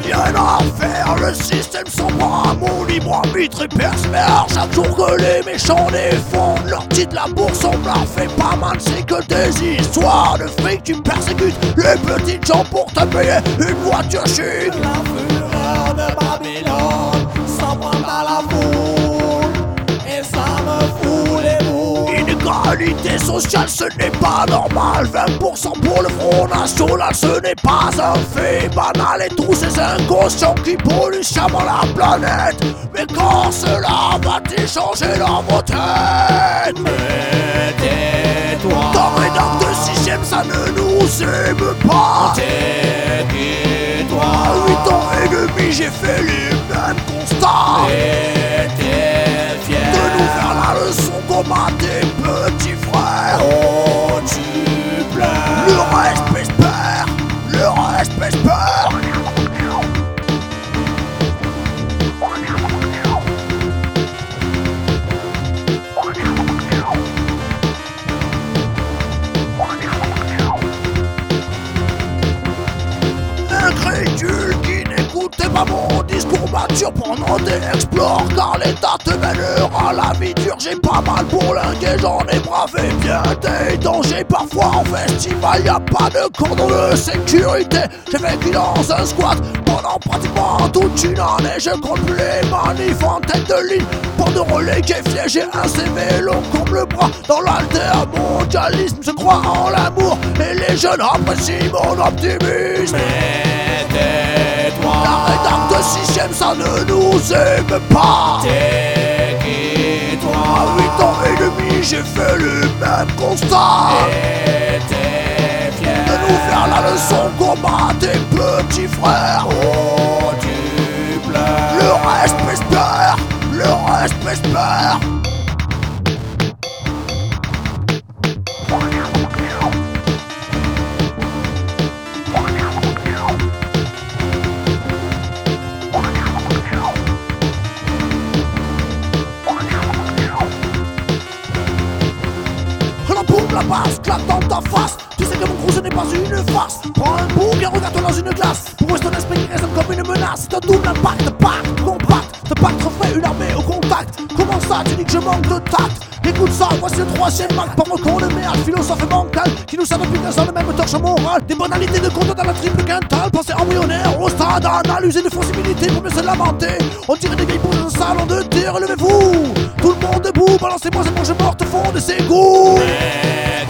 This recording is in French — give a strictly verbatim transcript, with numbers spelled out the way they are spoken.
rien à faire, le système sombre à mon libre arbitre et persévère. Chaque jour que les méchants défendent leur titre, la bourse on me la fait pas mal, c'est que des histoires de fric. Tu persécutes les petites gens pour te payer une voiture chic. La fureur de Babylone s'emprunte à la foule et ça me fout les boules. Inégalité sociale, ce n'est pas normal. Vingt pour cent pour le Front National, ce n'est pas un fait banal. Et tous ces inconscients qui polluent sciemment la planète, mais quand cela va-t-il changer dans vos têtes? Mais tais-toi, Dans mes dents de sixième, ça ne nous aime pas. tais-toi. À huit ans et demi, j'ai fait les mêmes constats. Et t'es fier De nous faire la leçon comme à tes petits frères. Oh, tu pleures. Le respect se perd, le respect se perd. Incrédule qui n'écoutait pas mon discours mature pendant des explores, car l'état te mènera à la vie dure. J'ai pas mal bourlingué, j'en ai bravé bien des dangers. Parfois en festival y'a pas de cordon de sécurité. J'ai vécu dans un squat pendant pratiquement toute une année. Je compte plus les manifs en tête de ligne. Pour de relais fier, j'ai un C V long comme le bras. Dans l'altermondialisme, je crois en l'amour et les jeunes apprécient mon optimisme. Mais tais-toi. La rédacte de sixième, ça ne nous aime pas. Tais-toi. À huit ans et demi, j'ai fait le même constat. Et t'es fier De nous faire la leçon comme à tes petits frères. Oh, tu pleures. Le respect se perd, le respect se perd. La boum, la basse, claque dans ta face. Tu sais que mon crew ce n'est pas une farce. Prends un bouc et regarde-toi dans une glace. Pour eux ton esprit qui résonne comme une menace. C'est un double impact, de pacte, compact. De pacte refait une armée au contact. Comment ça tu dis que je manque de tact? Écoute ça, voici le troisième acte. Par mon con de merde, philosophe et bancal, qui nous savent depuis quinze ans le même torche moral. Des banalités de content dans la triple quintale. Pensée embryonnaire au stade anal, usé de sensibilité pour mieux se lamenter. On dirait des vieilles poules dans un salon de thé. Relevez-vous, tout le monde debout, balancez-moi cette manche morte au fond de ses goûts. Mais